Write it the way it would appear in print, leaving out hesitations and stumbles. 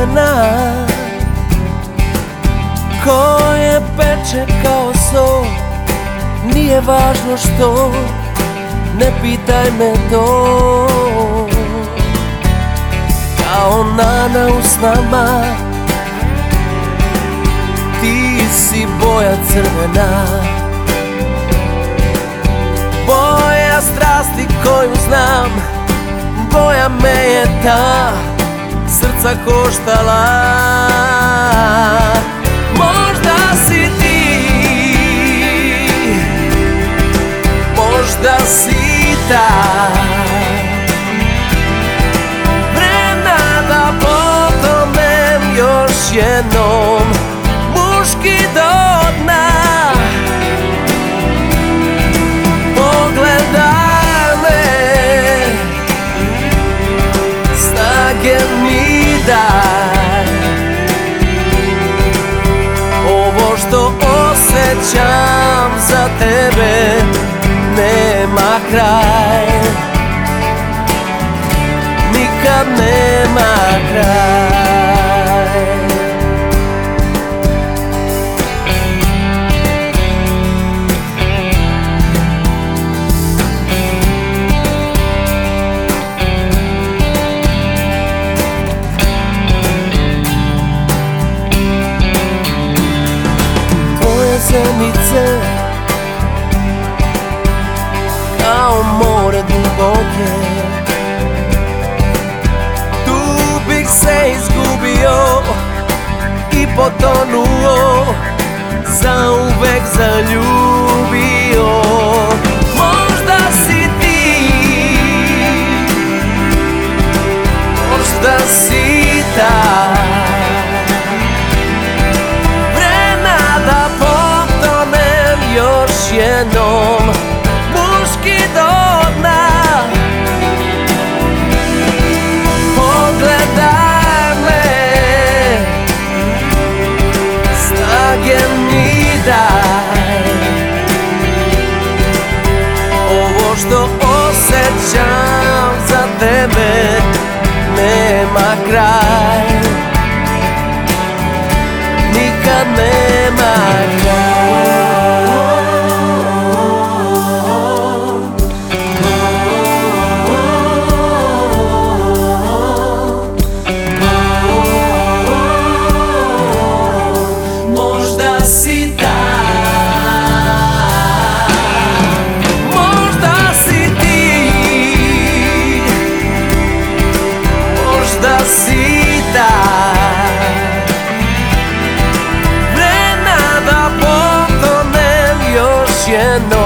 crvena koje peče kao so. Nije važno što, ne pitaj me to. Kao nana u snama, ti si boja crvena, boja strasti koju znam, boja me je ta srca koštala. Možda si ti, možda si ta, vremena da potonem još jednom muški do dna. Pogledaj me, snage mi daj, ovo što osjećam za tebe nema kraj, nikad nema kraj. Tvoje zenice kao more duboke, tu bih se izgubio i potonuo, zauvek zaljubio. Možda si ti, možda si ta, vremena da potonem još jednom muški do dna. Pogledaj me, snage mi daj, ovo što osjećam za tebe nema kraj, nikad nema kraj. Vremena da potonem još jednom